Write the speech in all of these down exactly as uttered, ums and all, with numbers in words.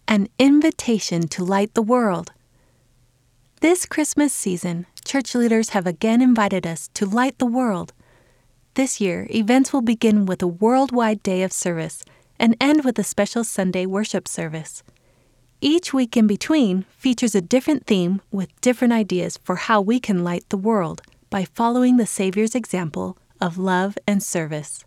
An invitation to light the world. This Christmas season, church leaders have again invited us to light the world. This year, events will begin with a worldwide day of service and end with a special Sunday worship service. Each week in between features a different theme with different ideas for how we can light the world by following the Savior's example of love and service.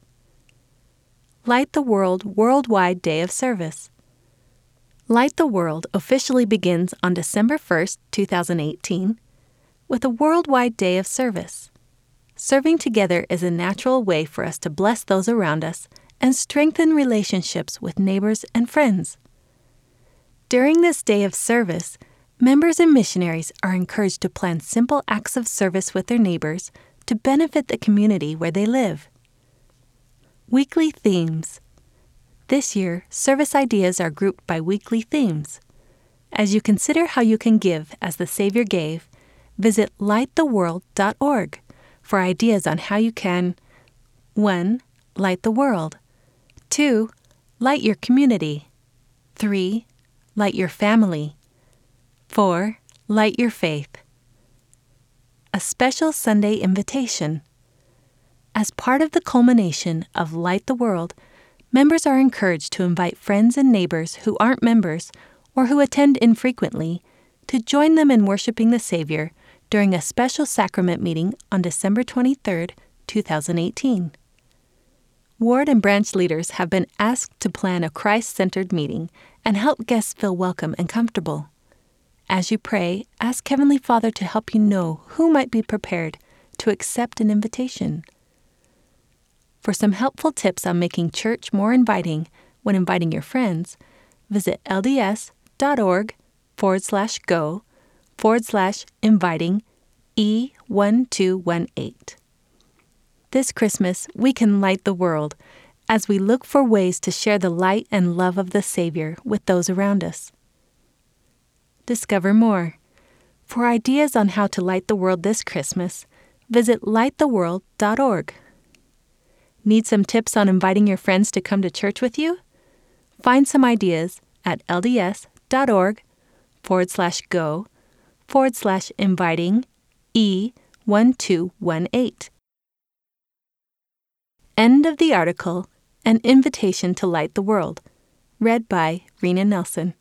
Light the World Worldwide Day of Service. Light the World officially begins on December first, two thousand eighteen, with a worldwide day of service. Serving together is a natural way for us to bless those around us and strengthen relationships with neighbors and friends. During this day of service, members and missionaries are encouraged to plan simple acts of service with their neighbors to benefit the community where they live. Weekly themes. This year, service ideas are grouped by weekly themes. As you consider how you can give as the Savior gave, visit light the world dot org for ideas on how you can one. Light the world. two. Light your community. three. Light your family. four. Light your faith. A special Sunday invitation. As part of the culmination of Light the World, members are encouraged to invite friends and neighbors who aren't members or who attend infrequently to join them in worshiping the Savior during a special sacrament meeting on December twenty-third, two thousand eighteen. Ward and branch leaders have been asked to plan a Christ-centered meeting and help guests feel welcome and comfortable. As you pray, ask Heavenly Father to help you know who might be prepared to accept an invitation. For some helpful tips on making church more inviting when inviting your friends, visit lds.org forward slash go forward slash inviting E one two one eight. This Christmas, we can light the world as we look for ways to share the light and love of the Savior with those around us. Discover more. For ideas on how to light the world this Christmas, visit light the world dot org. Need some tips on inviting your friends to come to church with you? Find some ideas at lds.org forward slash go forward slash inviting E one two one eight. End of the article, An Invitation to Light the World, read by Rena Nelson.